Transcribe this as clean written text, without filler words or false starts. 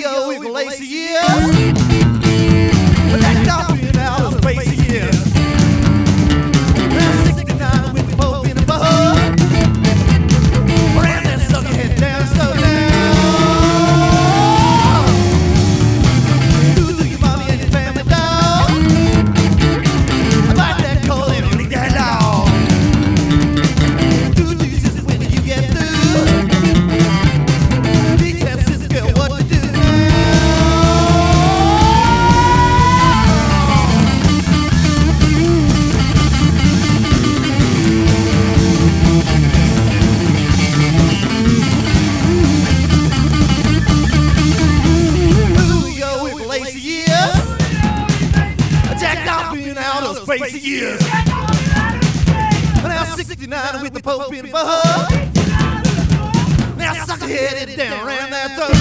yo, we've lazy years. But that dog been out of space a year. Now 69 with the Pope in the bug. Ran that sucker head down, so down. Do your mommy and your family dog. Bite that coal and leave that dog. Do your sister when you get through. Teach that sister girl what to do now. Lazy years. Jack off been out of space a years. Now 69 with the Pope in the bug. Now sucker headed down around that throat.